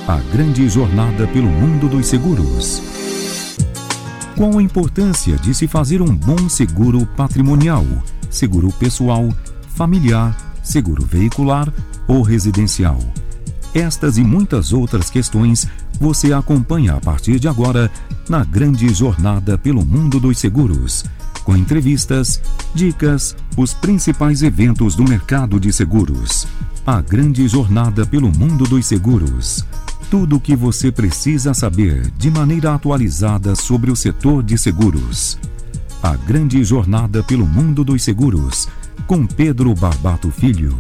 A grande jornada pelo mundo dos seguros. Qual a importância de se fazer um bom seguro patrimonial, seguro pessoal, familiar, seguro veicular ou residencial? Estas e muitas outras questões você acompanha a partir de agora na grande jornada pelo mundo dos seguros, com entrevistas, dicas, os principais eventos do mercado de seguros. A grande jornada pelo mundo dos seguros. Tudo o que você precisa saber de maneira atualizada sobre o setor de seguros. A grande jornada pelo mundo dos seguros, com Pedro Barbato Filho.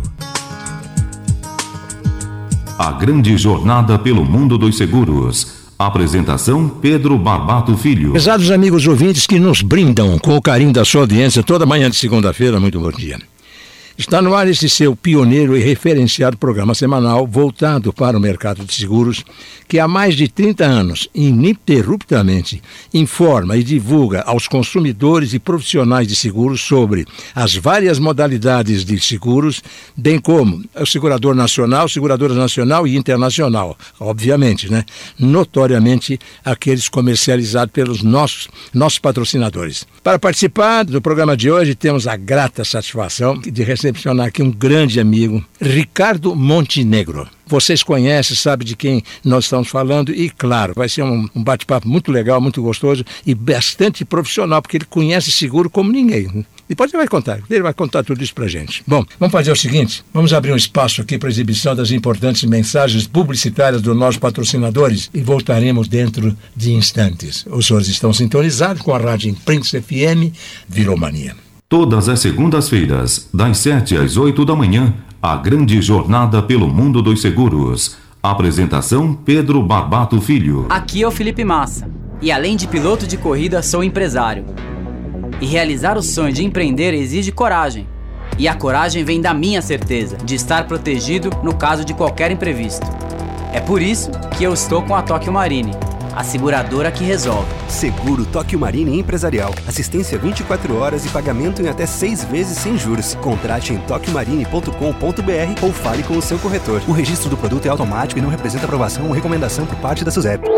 A grande jornada pelo mundo dos seguros. Apresentação Pedro Barbato Filho. Pesados amigos ouvintes que nos brindam com o carinho da sua audiência toda manhã de segunda-feira, muito bom dia. Está no ar esse seu pioneiro e referenciado programa semanal voltado para o mercado de seguros, que há mais de 30 anos, ininterruptamente, informa e divulga aos consumidores e profissionais de seguros sobre as várias modalidades de seguros, bem como o segurador nacional, seguradora nacional e internacional, obviamente, né? Notoriamente aqueles comercializados pelos nossos patrocinadores. Para participar do programa de hoje, temos a grata satisfação de recepcionar aqui um grande amigo, Ricardo Montenegro. Vocês conhecem, sabem de quem nós estamos falando e, claro, vai ser um bate-papo muito legal, muito gostoso e bastante profissional, porque ele conhece seguro como ninguém. Depois ele vai contar tudo isso pra gente. Bom, vamos fazer o seguinte, vamos abrir um espaço aqui para exibição das importantes mensagens publicitárias dos nossos patrocinadores e voltaremos dentro de instantes. Os senhores estão sintonizados com a Rádio Imprensa FM Viromania. Todas as segundas-feiras, das 7 às 8 da manhã, a grande jornada pelo mundo dos seguros. Apresentação Pedro Barbato Filho. Aqui é o Felipe Massa, e além de piloto de corrida, sou empresário. E realizar o sonho de empreender exige coragem. E a coragem vem da minha certeza de estar protegido no caso de qualquer imprevisto. É por isso que eu estou com a Tóquio Marine, a seguradora que resolve. Seguro Tóquio Marine Empresarial. Assistência 24 horas e pagamento em até 6 vezes sem juros. Contrate em tokiomarine.com.br ou fale com o seu corretor. O registro do produto é automático e não representa aprovação ou recomendação por parte da SUSEP.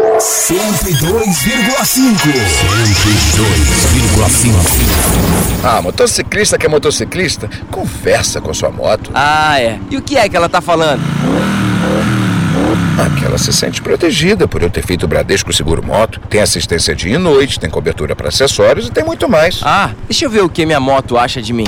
102,5. Motociclista que é motociclista, conversa com sua moto. E o que é que ela tá falando? Que ela se sente protegida por eu ter feito o Bradesco Seguro Moto. Tem assistência dia e noite, tem cobertura para acessórios e tem muito mais. Deixa eu ver o que minha moto acha de mim.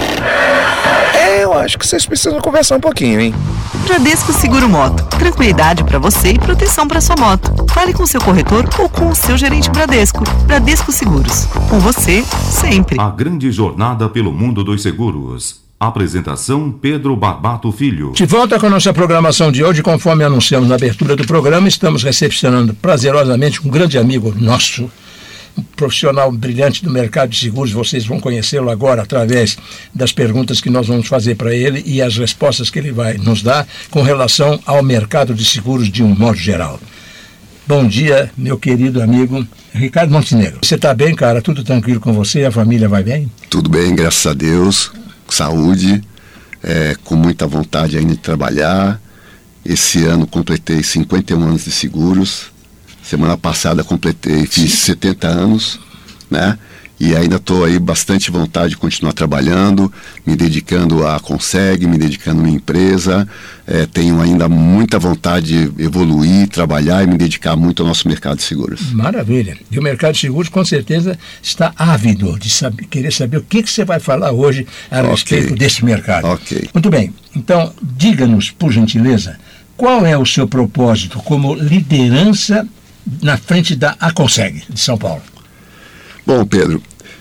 Eu acho que vocês precisam conversar um pouquinho, hein? Bradesco Seguro Moto. Tranquilidade para você e proteção para sua moto. Fale com o seu corretor ou com o seu gerente Bradesco. Bradesco Seguros. Com você, sempre. A grande jornada pelo mundo dos seguros. Apresentação Pedro Barbato Filho. De volta com a nossa programação de hoje, conforme anunciamos na abertura do programa, estamos recepcionando prazerosamente um grande amigo nosso, um profissional brilhante do mercado de seguros. Vocês vão conhecê-lo agora através das perguntas que nós vamos fazer para ele e as respostas que ele vai nos dar com relação ao mercado de seguros de um modo geral. Bom dia, meu querido amigo Ricardo Montenegro. Você está bem, cara? Tudo tranquilo com você? A família vai bem? Tudo bem, graças a Deus. Saúde, com muita vontade ainda de trabalhar. Esse ano completei 51 anos de seguros. Semana passada fiz 70 anos, né? E ainda estou aí bastante vontade de continuar trabalhando, me dedicando à Conseg, me dedicando à minha empresa. Tenho ainda muita vontade de evoluir, trabalhar e me dedicar muito ao nosso mercado de seguros. Maravilha. E o mercado de seguros com certeza está ávido de querer saber o que você vai falar hoje a respeito desse mercado. Ok. Muito bem. Então, diga-nos, por gentileza, qual é o seu propósito como liderança na frente da Conseg de São Paulo? Bom, Pedro,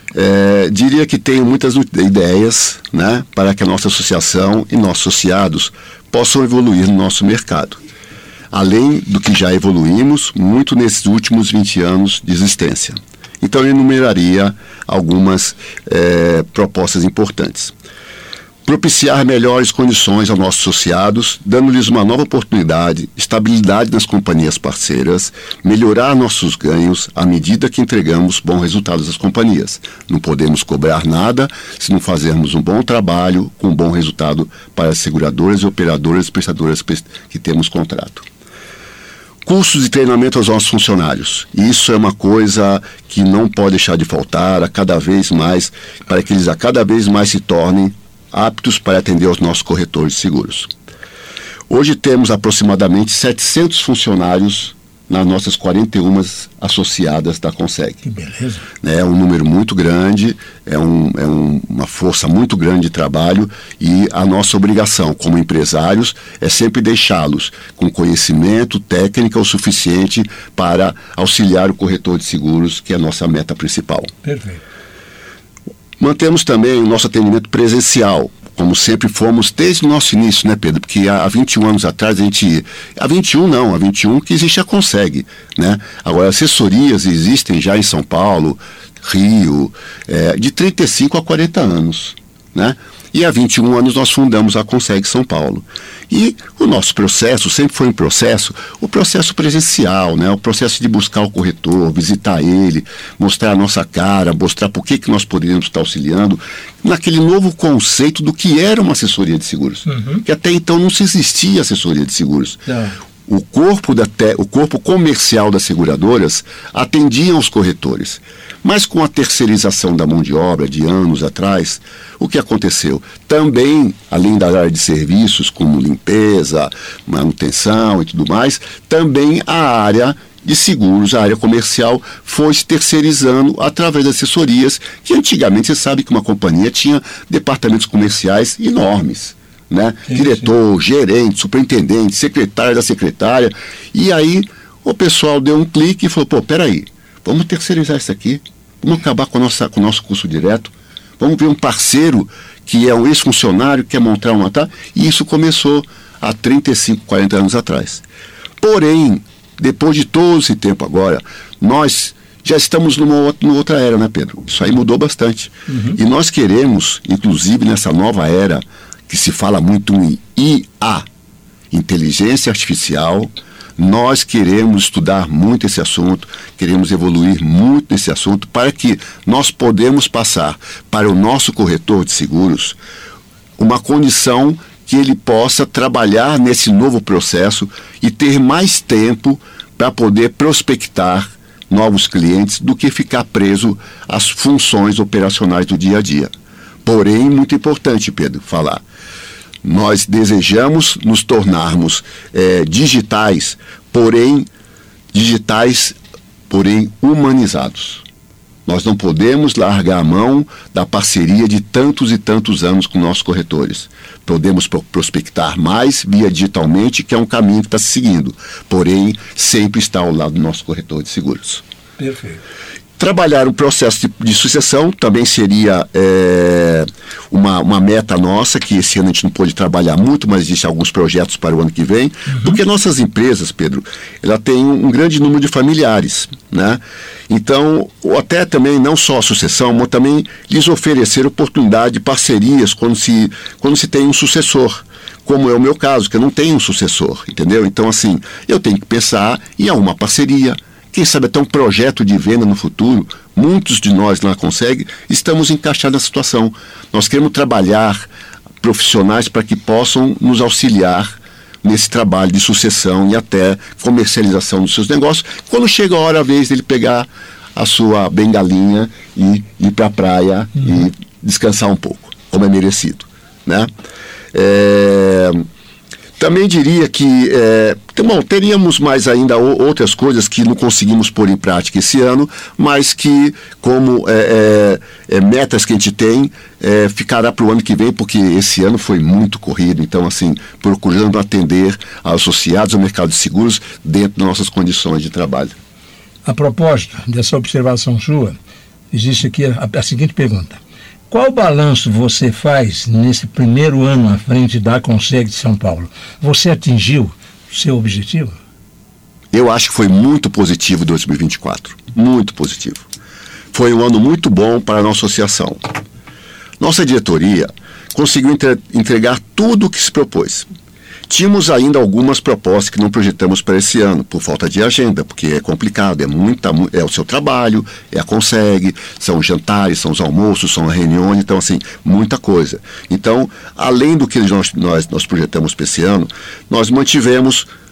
diria que tenho muitas ideias, né, para que a nossa associação e nossos associados possam evoluir no nosso mercado. Além do que já evoluímos muito nesses últimos 20 anos de existência. Então eu enumeraria algumas propostas importantes. Propiciar melhores condições aos nossos associados, dando-lhes uma nova oportunidade, estabilidade nas companhias parceiras, melhorar nossos ganhos à medida que entregamos bons resultados às companhias. Não podemos cobrar nada se não fazermos um bom trabalho com um bom resultado para as seguradoras e operadoras e prestadoras que temos contrato. Cursos de treinamento aos nossos funcionários. Isso é uma coisa que não pode deixar de faltar a cada vez mais, para que eles a cada vez mais se tornem aptos para atender aos nossos corretores de seguros. Hoje temos aproximadamente 700 funcionários nas nossas 41 associadas da Conseg. Que beleza. É um número muito grande, uma força muito grande de trabalho, e a nossa obrigação como empresários é sempre deixá-los com conhecimento técnico o suficiente para auxiliar o corretor de seguros, que é a nossa meta principal. Perfeito. Mantemos também o nosso atendimento presencial, como sempre fomos desde o nosso início, né, Pedro? Porque há 21 anos atrás há 21 que existe a Conseg, né? Agora, assessorias existem já em São Paulo, Rio, de 35 a 40 anos, né? E há 21 anos nós fundamos a Conseg São Paulo. E o nosso processo sempre foi o processo presencial, né? O processo de buscar o corretor, visitar ele, mostrar a nossa cara, mostrar por que nós poderíamos estar auxiliando, naquele novo conceito do que era uma assessoria de seguros. Que até então não se existia assessoria de seguros. O corpo comercial das seguradoras atendiam os corretores. Mas com a terceirização da mão de obra de anos atrás, o que aconteceu? Também, além da área de serviços, como limpeza, manutenção e tudo mais, também a área de seguros, a área comercial, foi se terceirizando através de assessorias, que antigamente você sabe que uma companhia tinha departamentos comerciais enormes, né? Diretor, gerente, superintendente, secretário da secretária. E aí o pessoal deu um clique e falou, peraí, vamos terceirizar isso aqui, vamos acabar com o nosso custo direto, vamos ver um parceiro que é um ex-funcionário, que quer montar uma... E isso começou há 35, 40 anos atrás. Porém, depois de todo esse tempo agora, nós já estamos numa outra era, né, Pedro? Isso aí mudou bastante. E nós queremos, inclusive nessa nova era, que se fala muito em IA, inteligência artificial, nós queremos estudar muito esse assunto, queremos evoluir muito nesse assunto, para que nós podemos passar para o nosso corretor de seguros uma condição que ele possa trabalhar nesse novo processo e ter mais tempo para poder prospectar novos clientes do que ficar preso às funções operacionais do dia a dia. Porém, muito importante, Pedro, falar. Nós desejamos nos tornarmos digitais, porém humanizados. Nós não podemos largar a mão da parceria de tantos e tantos anos com nossos corretores. Podemos prospectar mais via digitalmente, que é um caminho que está se seguindo. Porém, sempre está ao lado do nosso corretor de seguros. Perfeito. Trabalhar o processo de sucessão também seria uma meta nossa, que esse ano a gente não pôde trabalhar muito, mas existem alguns projetos para o ano que vem, porque nossas empresas, Pedro, ela tem um grande número de familiares, né? Então, até também não só a sucessão, mas também lhes oferecer oportunidade de parcerias quando se tem um sucessor, como é o meu caso, que eu não tenho um sucessor, entendeu? Então, assim, eu tenho que pensar em alguma parceria, quem sabe até um projeto de venda no futuro. Muitos de nós lá Conseg estamos encaixados na situação. Nós queremos trabalhar profissionais para que possam nos auxiliar nesse trabalho de sucessão e até comercialização dos seus negócios, quando chega a vez dele pegar a sua bengalinha e ir para a praia e descansar um pouco, como é merecido, né? Também diria que teríamos mais ainda outras coisas que não conseguimos pôr em prática esse ano, mas que, como metas que a gente tem, ficará para o ano que vem, porque esse ano foi muito corrido. Então, assim, procurando atender aos associados ao mercado de seguros dentro das nossas condições de trabalho. A propósito dessa observação sua, existe aqui a seguinte pergunta. Qual balanço você faz nesse primeiro ano à frente da Conseg de São Paulo? Você atingiu seu objetivo? Eu acho que foi muito positivo 2024. Muito positivo. Foi um ano muito bom para a nossa associação. Nossa diretoria conseguiu entregar tudo o que se propôs. Tínhamos ainda algumas propostas que não projetamos para esse ano, por falta de agenda, porque é complicado, é o seu trabalho, é a Conseg, são os jantares, são os almoços, são as reuniões, então, assim, muita coisa. Então, além do que nós projetamos para esse ano, nós mantivemos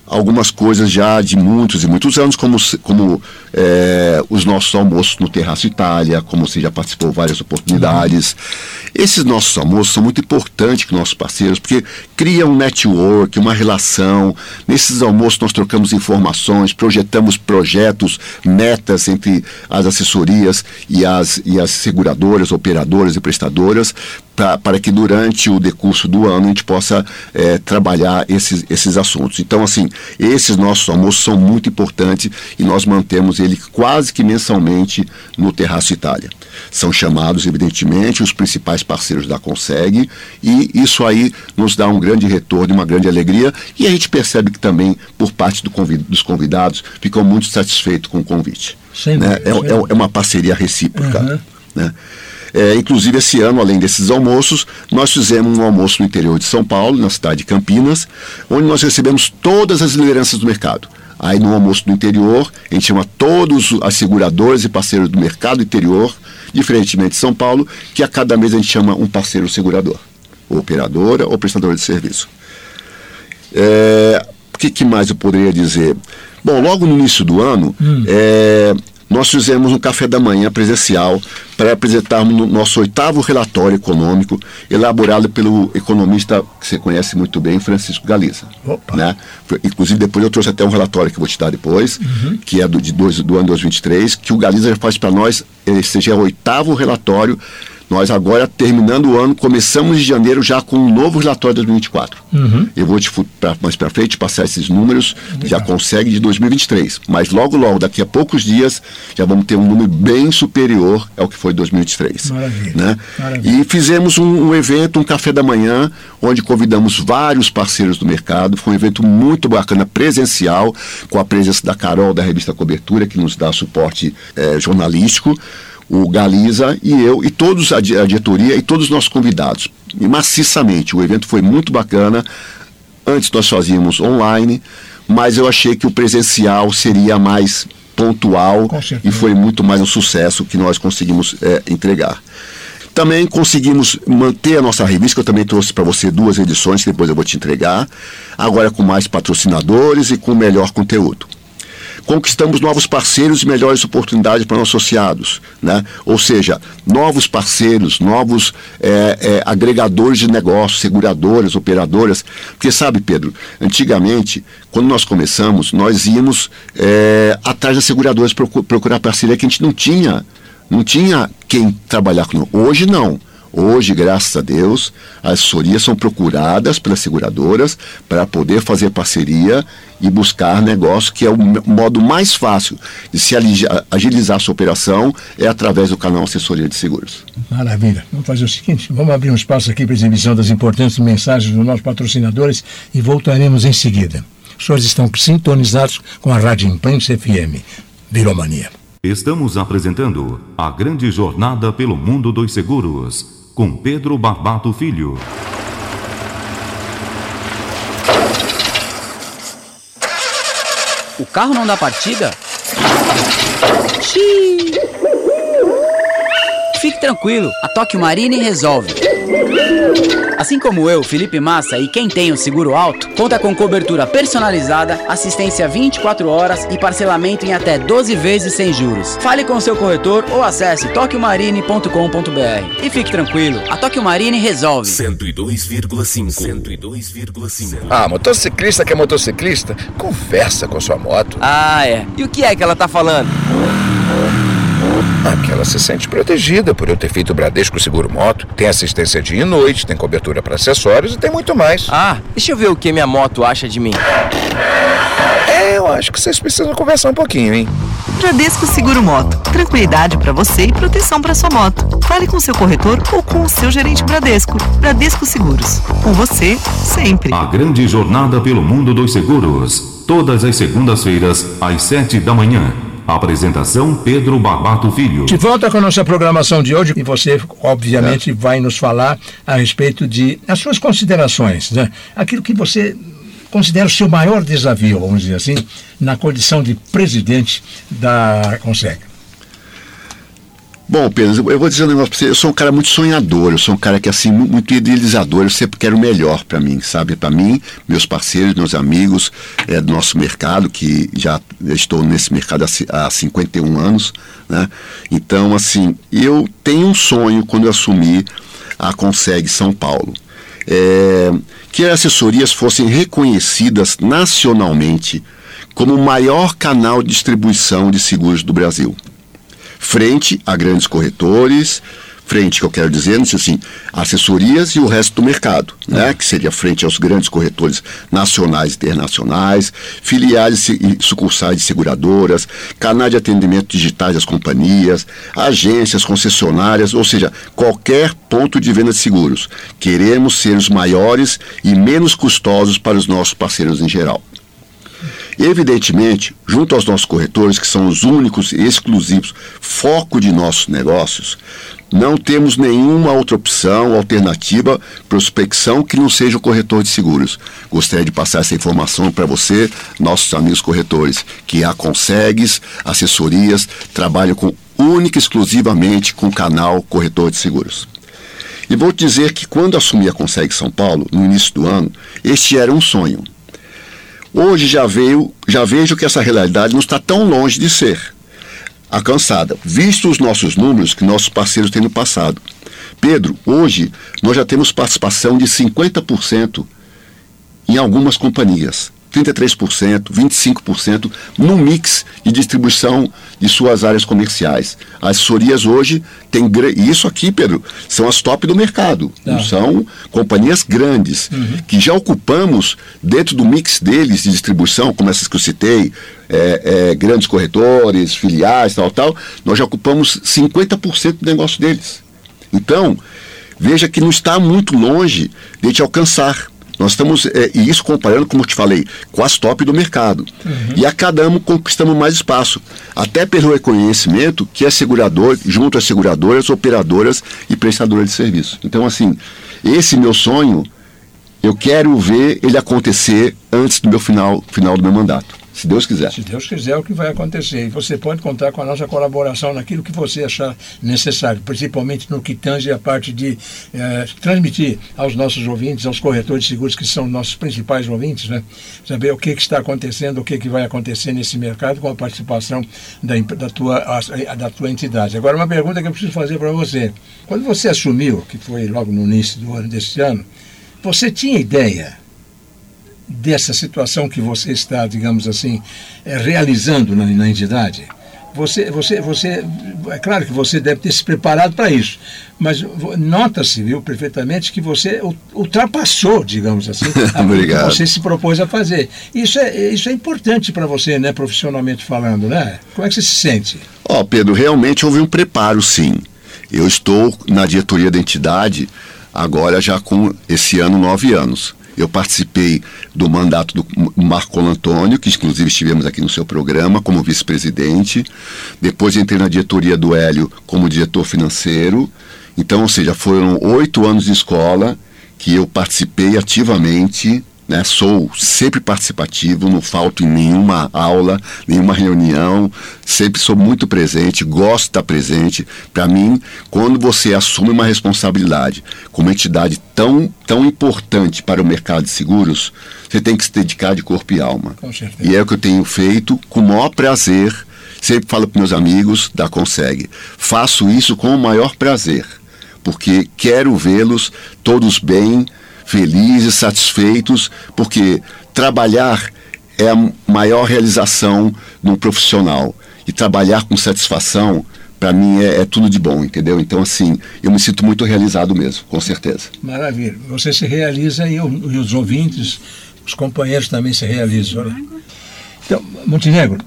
algumas coisas já de muitos e muitos anos, como os nossos almoços no Terraço Itália, como você já participou várias oportunidades. Esses nossos almoços são muito importantes com nossos parceiros, porque cria um network, uma relação. Nesses almoços nós trocamos informações, projetamos projetos, metas entre as assessorias e as seguradoras, operadoras e prestadoras, para que durante o decurso do ano a gente possa trabalhar esses assuntos. Então, assim, esses nossos almoços são muito importantes e nós mantemos ele quase que mensalmente no Terraço Itália. São chamados, evidentemente, os principais parceiros da Conseg, e isso aí nos dá um grande retorno, uma grande alegria, e a gente percebe que também, por parte dos convidados, ficam muito satisfeitos com o convite. Né? É uma parceria recíproca. Né? Inclusive, esse ano, além desses almoços, nós fizemos um almoço no interior de São Paulo, na cidade de Campinas, onde nós recebemos todas as lideranças do mercado. Aí, no almoço do interior, a gente chama todos as seguradoras e parceiros do mercado interior, diferentemente de São Paulo, que a cada mês a gente chama um parceiro segurador, ou operadora ou prestadora de serviço. O que mais eu poderia dizer? Bom, logo no início do ano, nós fizemos um café da manhã presencial para apresentarmos o nosso 8º relatório econômico, elaborado pelo economista que você conhece muito bem, Francisco Galiza. Né? Inclusive, depois eu trouxe até um relatório que eu vou te dar depois, que é do ano 2023, que o Galiza já faz para nós, esse já é o 8º relatório. Nós agora, terminando o ano, começamos em janeiro já com um novo relatório de 2024. Eu vou mais para frente passar esses números, já consegue de 2023. Mas logo, daqui a poucos dias, já vamos ter um número bem superior ao que foi 2023. Maravilha. Né? Maravilha. E fizemos um evento, um café da manhã, onde convidamos vários parceiros do mercado. Foi um evento muito bacana, presencial, com a presença da Carol, da revista Cobertura, que nos dá suporte jornalístico, o Galiza e eu, e todos a diretoria e todos os nossos convidados. E maciçamente, o evento foi muito bacana. Antes nós fazíamos online, mas eu achei que o presencial seria mais pontual e foi muito mais um sucesso que nós conseguimos entregar. Também conseguimos manter a nossa revista, que eu também trouxe para você 2 edições, que depois eu vou te entregar, agora com mais patrocinadores e com melhor conteúdo. Conquistamos novos parceiros e melhores oportunidades para nossos associados, né? Ou seja, novos parceiros, novos agregadores de negócios, seguradoras, operadoras. Porque sabe, Pedro, antigamente, quando nós começamos, nós íamos atrás das seguradoras procurar parceria que a gente não tinha quem trabalhar conosco. Hoje não. Hoje, graças a Deus, as assessorias são procuradas pelas seguradoras para poder fazer parceria e buscar negócio, que é o modo mais fácil de se agilizar a sua operação, é através do canal Assessoria de Seguros. Maravilha. Vamos fazer o seguinte, vamos abrir um espaço aqui para exibição das importantes mensagens dos nossos patrocinadores e voltaremos em seguida. Os senhores estão sintonizados com a Rádio Imprensa FM. Viromania. Estamos apresentando a grande jornada pelo mundo dos seguros, com Pedro Barbato Filho. O carro não dá partida? Xiii. Fique tranquilo, a Tóquio Marine resolve. Assim como eu, Felipe Massa e quem tem o seguro alto, conta com cobertura personalizada, assistência 24 horas e parcelamento em até 12 vezes sem juros. Fale com seu corretor ou acesse tokyomarine.com.br. E fique tranquilo, a Tóquio Marine resolve. 102,5. Ah, motociclista que é motociclista, conversa com sua moto. Ah, é. E o que é que ela tá falando? Que ela se sente protegida por eu ter feito o Bradesco Seguro Moto. Tem assistência dia e noite, tem cobertura para acessórios e tem muito mais. Ah, deixa eu ver o que minha moto acha de mim. Eu acho que vocês precisam conversar um pouquinho, hein? Bradesco Seguro Moto. Tranquilidade para você e proteção para sua moto. Fale com seu corretor ou com o seu gerente Bradesco. Bradesco Seguros. Com você, sempre. A grande jornada pelo mundo dos seguros. Todas as segundas-feiras, às 7 da manhã. Apresentação Pedro Barbato Filho. De volta com a nossa programação de hoje, e você, obviamente, vai nos falar a respeito de as suas considerações, né? Aquilo que você considera o seu maior desafio, vamos dizer assim, na condição de presidente da Conseg. Bom, Pedro, eu vou dizer um negócio pra você. Eu sou um cara muito sonhador, eu sou um cara que, assim, muito idealizador. Eu sempre quero o melhor para mim, sabe? Para mim, meus parceiros, meus amigos do nosso mercado, que já estou nesse mercado há 51 anos, né? Então, assim, eu tenho um sonho quando eu assumi a Consegue São Paulo. Que as assessorias fossem reconhecidas nacionalmente como o maior canal de distribuição de seguros do Brasil. Frente a grandes corretores, frente, que eu quero dizer, assim, assessorias e o resto do mercado, né? Que seria frente aos grandes corretores nacionais e internacionais, filiais e sucursais de seguradoras, canais de atendimento digitais das companhias, agências, concessionárias, ou seja, qualquer ponto de venda de seguros. Queremos ser os maiores e menos custosos para os nossos parceiros em geral. Evidentemente, junto aos nossos corretores, que são os únicos e exclusivos foco de nossos negócios, não temos nenhuma outra opção, alternativa, prospecção que não seja o corretor de seguros. Gostaria de passar essa informação para você, nossos amigos corretores, que a Consegues, assessorias, trabalham única e exclusivamente com o canal corretor de seguros. E vou te dizer que quando assumi a Consegue São Paulo, no início do ano, este era um sonho. Hoje já vejo que essa realidade não está tão longe de ser alcançada, visto os nossos números que nossos parceiros têm no passado. Pedro, hoje nós já temos participação de 50% em algumas companhias, 33%, 25% no mix de distribuição de suas áreas comerciais. As assessorias hoje têm... E isso aqui, Pedro, são as top do mercado. São companhias grandes, que já ocupamos, dentro do mix deles de distribuição, como essas que eu citei, grandes corretores, filiais, tal, nós já ocupamos 50% do negócio deles. Então, veja que não está muito longe de te alcançar. Nós estamos, e isso comparando, como eu te falei, com as top do mercado. E a cada ano conquistamos mais espaço, até pelo reconhecimento que é segurador, junto às seguradoras, operadoras e prestadoras de serviço. Então, assim, esse meu sonho, eu quero ver ele acontecer antes do meu final do meu mandato. Se Deus quiser. Se Deus quiser, é o que vai acontecer. E você pode contar com a nossa colaboração naquilo que você achar necessário, principalmente no que tange a parte de transmitir aos nossos ouvintes, aos corretores de seguros, que são nossos principais ouvintes, né? Saber o que está acontecendo, o que vai acontecer nesse mercado com a participação da tua entidade. Agora, uma pergunta que eu preciso fazer para você. Quando você assumiu, que foi logo no início do ano deste ano, você tinha ideia dessa situação que você está, digamos assim, realizando na entidade? Você, é claro que você deve ter se preparado para isso, mas nota-se, viu, perfeitamente que você ultrapassou, digamos assim, aquilo que você se propôs a fazer. Isso é importante para você, né, profissionalmente falando, né? Como é que você se sente? Pedro, realmente houve um preparo, sim. Eu estou na diretoria da entidade agora já com esse ano 9 anos. Eu participei do mandato do Marco Antônio, que inclusive estivemos aqui no seu programa como vice-presidente. Depois entrei na diretoria do Hélio como diretor financeiro. Então, ou seja, foram 8 anos de escola que eu participei ativamente, né? Sou sempre participativo, não falto em nenhuma aula, nenhuma reunião, sempre sou muito presente, gosto de estar presente. Para mim, quando você assume uma responsabilidade com uma entidade tão importante para o mercado de seguros, você tem que se dedicar de corpo e alma. Com certeza. E é o que eu tenho feito com o maior prazer. Sempre falo para meus amigos da Consegue, faço isso com o maior prazer, porque quero vê-los todos bem, felizes, satisfeitos, porque trabalhar é a maior realização de um profissional. E trabalhar com satisfação, para mim, é tudo de bom, entendeu? Então, assim, eu me sinto muito realizado mesmo, com certeza. Maravilha. Você se realiza e os ouvintes, os companheiros também se realizam. Né? Então, Montenegro,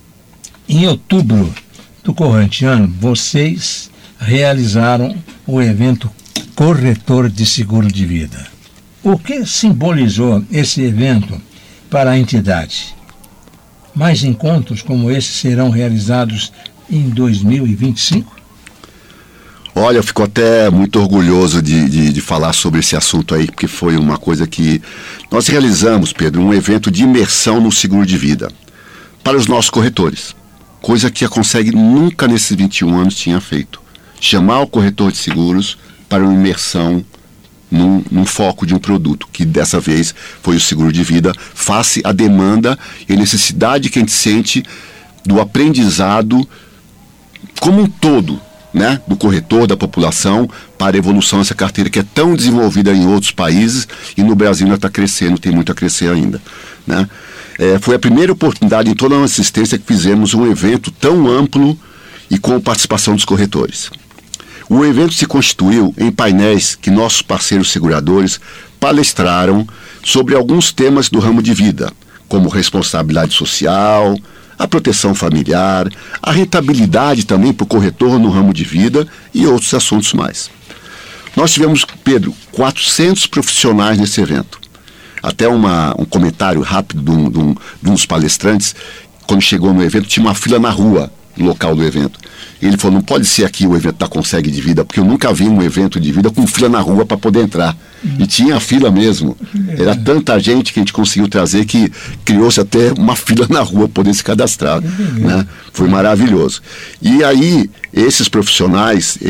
em outubro do corrente ano, vocês realizaram o evento Corretor de Seguro de Vida. O que simbolizou esse evento para a entidade? Mais encontros como esse serão realizados em 2025? Olha, eu fico até muito orgulhoso de falar sobre esse assunto aí, porque foi uma coisa que nós realizamos, Pedro, um evento de imersão no seguro de vida para os nossos corretores. Coisa que a Consegue nunca nesses 21 anos tinha feito. chamar o corretor de seguros para uma imersão num foco de um produto, que dessa vez foi o seguro de vida, face à demanda e necessidade que a gente sente do aprendizado como um todo, né, do corretor, da população, para a evolução dessa carteira que é tão desenvolvida em outros países e no Brasil ainda está crescendo, tem muito a crescer ainda, né? Foi a primeira oportunidade em toda a nossa assistência que fizemos um evento tão amplo e com participação dos corretores. O evento se constituiu em painéis que nossos parceiros seguradores palestraram sobre alguns temas do ramo de vida, como responsabilidade social, a proteção familiar, a rentabilidade também para o corretor no ramo de vida e outros assuntos mais. Nós tivemos, Pedro, 400 profissionais nesse evento. Até um comentário rápido de um dos palestrantes, quando chegou no evento, tinha uma fila na rua, no local do evento. Ele falou, não pode ser aqui o evento da Consegue de Vida, porque eu nunca vi um evento de vida com fila na rua para poder entrar. E tinha fila mesmo. Era tanta gente que a gente conseguiu trazer que criou-se até uma fila na rua para poder se cadastrar. Né? Foi maravilhoso. E aí, esses profissionais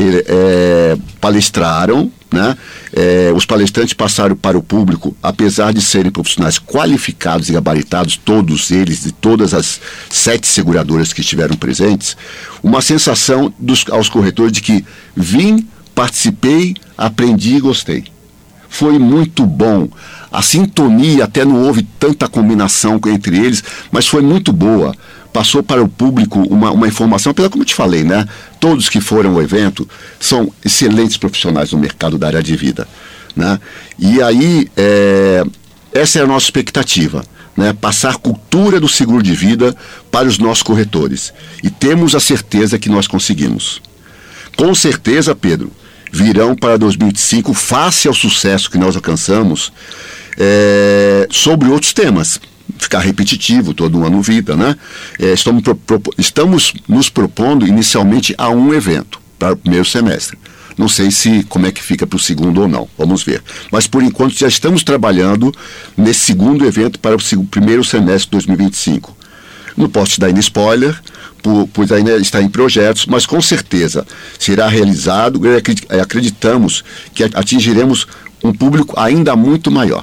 palestraram, né? Os palestrantes passaram para o público, apesar de serem profissionais qualificados e gabaritados, todos eles, de todas as 7 seguradoras que estiveram presentes, uma sensação aos corretores de que vim, participei, aprendi e gostei. Foi muito bom. A sintonia, até não houve tanta combinação entre eles, mas foi muito boa. Passou para o público uma informação, apesar como eu te falei, né? Todos que foram ao evento são excelentes profissionais no mercado da área de vida, né? E aí, essa é a nossa expectativa, né? Passar cultura do seguro de vida para os nossos corretores. E temos a certeza que nós conseguimos. Com certeza, Pedro, virão para 2025, face ao sucesso que nós alcançamos, sobre outros temas. Ficar repetitivo, todo ano vida, né? Estamos nos propondo inicialmente a um evento para o primeiro semestre. Não sei como é que fica para o segundo ou não, vamos ver. Mas por enquanto já estamos trabalhando nesse segundo evento para o primeiro semestre de 2025. Não posso te dar ainda spoiler, pois ainda está em projetos, mas com certeza será realizado e acreditamos que atingiremos um público ainda muito maior.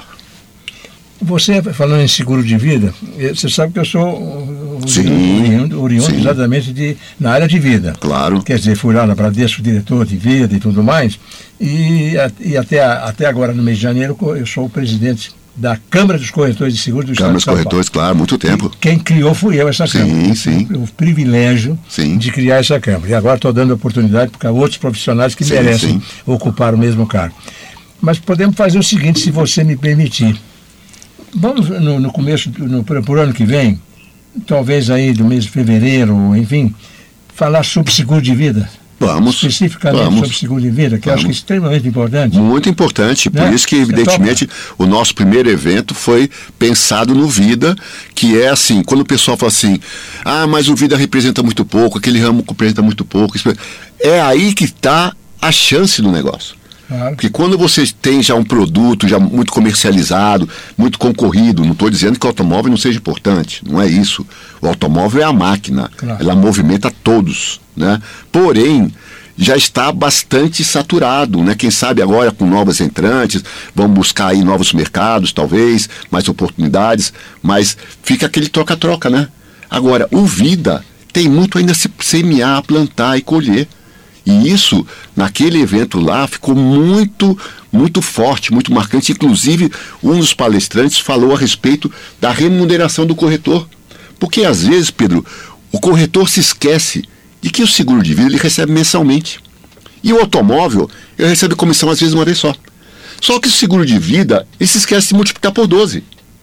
Você, falando em seguro de vida, você sabe que eu sou oriundo exatamente na área de vida. Claro. Quer dizer, fui lá na Bradesco, diretor de vida e tudo mais, e até agora, no mês de janeiro, eu sou o presidente da Câmara dos Corretores de Seguros do Estado de São Paulo. Câmara dos Corretores, claro, muito tempo. Quem criou fui eu, essa Câmara. Sim. O privilégio de criar essa Câmara. E agora estou dando oportunidade para outros profissionais que merecem ocupar o mesmo cargo. Mas podemos fazer o seguinte, se você me permitir. Vamos no começo, por ano que vem, talvez aí do mês de fevereiro, enfim, falar sobre seguro de vida. Vamos. Especificamente sobre seguro de vida, que eu acho que é extremamente importante. Muito importante, por isso que, evidentemente, o nosso primeiro evento foi pensado no Vida, que é assim, quando o pessoal fala assim, mas o Vida representa muito pouco, aquele ramo representa muito pouco, é aí que está a chance do negócio. Claro. Porque quando você tem já um produto já muito comercializado, muito concorrido, não estou dizendo que o automóvel não seja importante, não é isso. O automóvel é a máquina, ela movimenta todos, né? Porém, já está bastante saturado, né? Quem sabe agora com novas entrantes, vão buscar aí novos mercados, talvez, mais oportunidades, mas fica aquele troca-troca, né? Agora, o Vida tem muito ainda a se semear, plantar e colher. E isso, naquele evento lá, ficou muito, muito forte, muito marcante. Inclusive, um dos palestrantes falou a respeito da remuneração do corretor. Porque, às vezes, Pedro, o corretor se esquece de que o seguro de vida ele recebe mensalmente. E o automóvel, ele recebe comissão, às vezes, uma vez só. Só que o seguro de vida, ele se esquece de multiplicar por 12.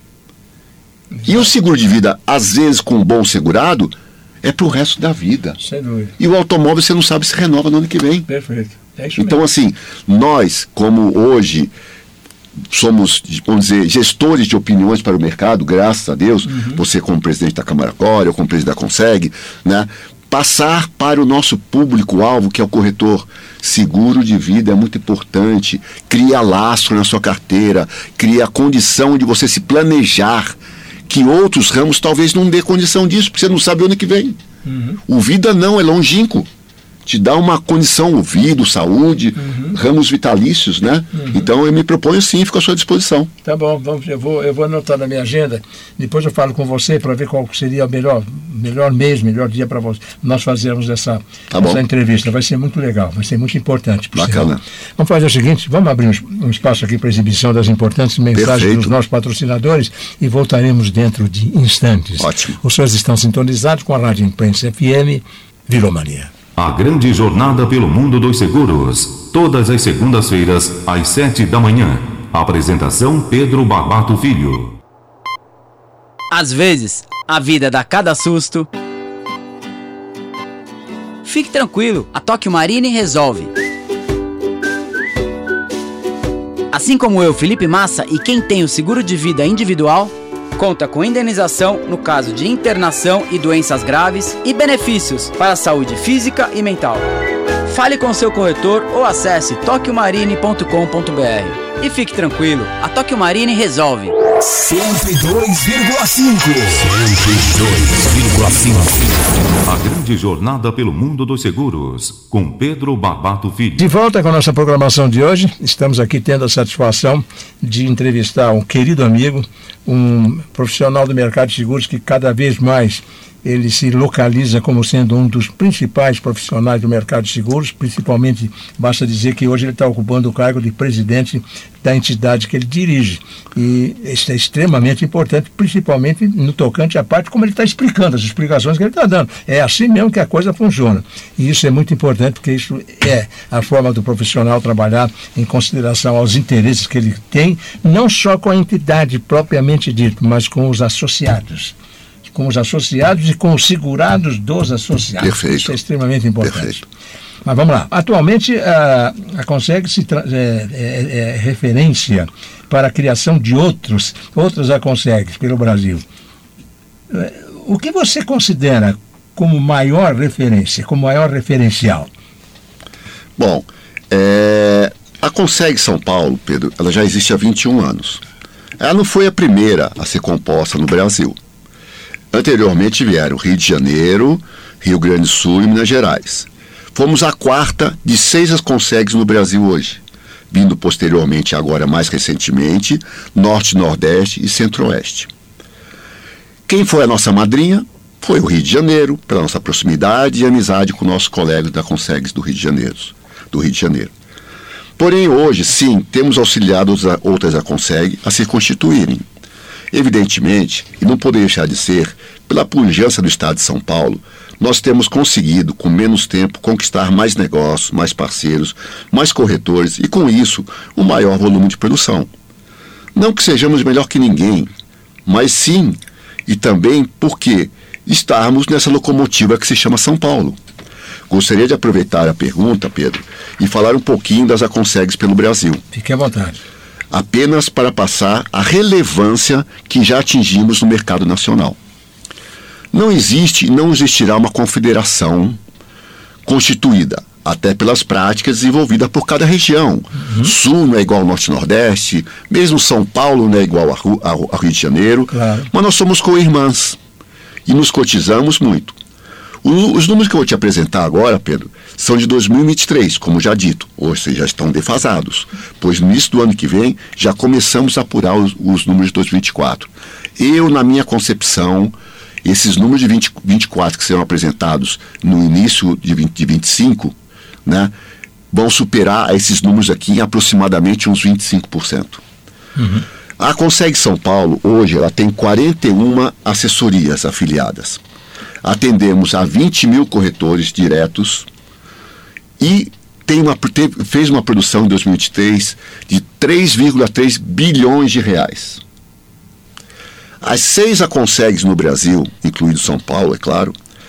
E o seguro de vida, às vezes, com um bom segurado, é para o resto da vida. Sem dúvida. E o automóvel você não sabe se renova no ano que vem. Perfeito. É isso então, mesmo. assim, nós, como hoje somos, vamos dizer, gestores de opiniões para o mercado, graças a Deus, você como presidente da Câmara Core, eu como presidente da Consegue, né? Passar para o nosso público-alvo, que é o corretor seguro de vida, é muito importante. Cria lastro na sua carteira, cria a condição de você se planejar, que outros ramos talvez não dê condição disso, porque você não sabe onde que vem. O Vida não, é longínquo. te dá uma condição, vida, saúde, ramos vitalícios, né? Então eu me proponho sim, fico à sua disposição. Tá bom, eu vou anotar na minha agenda, depois eu falo com você para ver qual seria o melhor mês, melhor dia para nós fazermos essa entrevista. Vai ser muito legal, vai ser muito importante. Bacana. Vamos fazer o seguinte, vamos abrir um espaço aqui para exibição das importantes mensagens dos nossos patrocinadores e voltaremos dentro de instantes. Ótimo. Os senhores estão sintonizados com a Rádio Imprensa FM, Viromania. A grande jornada pelo mundo dos seguros. Todas as segundas-feiras, às 7 da manhã. Apresentação Pedro Barbato Filho. Às vezes, a vida dá cada susto. Fique tranquilo, a Tóquio Marine resolve. Assim como eu, Felipe Massa, e quem tem o seguro de vida individual, conta com indenização no caso de internação e doenças graves e benefícios para a saúde física e mental. Fale com seu corretor ou acesse tokyomarine.com.br. E fique tranquilo, a Tóquio Marine resolve. 102,5. A grande jornada pelo mundo dos seguros, com Pedro Barbato Filho. De volta com a nossa programação de hoje, estamos aqui tendo a satisfação de entrevistar um querido amigo, um profissional do mercado de seguros que cada vez mais ele se localiza como sendo um dos principais profissionais do mercado de seguros, principalmente, basta dizer que hoje ele está ocupando o cargo de presidente da entidade que ele dirige. E isso é extremamente importante, principalmente no tocante à parte como ele está explicando, as explicações que ele está dando. É assim mesmo que a coisa funciona. E isso é muito importante, porque isso é a forma do profissional trabalhar em consideração aos interesses que ele tem, não só com a entidade propriamente dita, mas com os associados. Com os associados e com os segurados dos associados. Perfeito. Isso é extremamente importante. Perfeito. Mas vamos lá. Atualmente, a Consegue é referência para a criação de outras Aconsegues pelo Brasil. O que você considera como maior referência, como maior referencial? Bom, a Consegue São Paulo, Pedro, ela já existe há 21 anos. Ela não foi a primeira a ser composta no Brasil. Anteriormente vieram Rio de Janeiro, Rio Grande do Sul e Minas Gerais. Fomos a quarta de 6 Aconsegues no Brasil hoje, vindo posteriormente, agora mais recentemente, Norte, Nordeste e Centro-Oeste. Quem foi a nossa madrinha? Foi o Rio de Janeiro, pela nossa proximidade e amizade com nossos colegas da Aconsegues do Rio de Janeiro. Porém, hoje, sim, temos auxiliado outras Aconsegues a se constituírem. Evidentemente, e não poderia deixar de ser, pela pujança do Estado de São Paulo, nós temos conseguido, com menos tempo, conquistar mais negócios, mais parceiros, mais corretores e, com isso, um maior volume de produção. Não que sejamos melhor que ninguém, mas sim, e também porque estarmos nessa locomotiva que se chama São Paulo. Gostaria de aproveitar a pergunta, Pedro, e falar um pouquinho das Aconsegues pelo Brasil. Fique à vontade. Apenas para passar a relevância que já atingimos no mercado nacional. Não existe e não existirá uma confederação constituída, até pelas práticas desenvolvidas por cada região. Sul não é igual ao Norte e Nordeste, mesmo São Paulo não é igual ao Rio de Janeiro, claro. Mas nós somos co-irmãs e nos cotizamos muito. Os números que eu vou te apresentar agora, Pedro, são de 2023, como já dito, ou seja, já estão defasados, pois no início do ano que vem já começamos a apurar os números de 2024. Na minha concepção, esses números de 24 que serão apresentados no início de 25, né, vão superar esses números aqui em aproximadamente uns 25%. A Consegue São Paulo, hoje, ela tem 41 assessorias afiliadas. Atendemos a 20 mil corretores diretos e fez uma produção em 2023 de 3,3 bilhões de reais. As 6 Aconsegues no Brasil, incluindo São Paulo, é claro,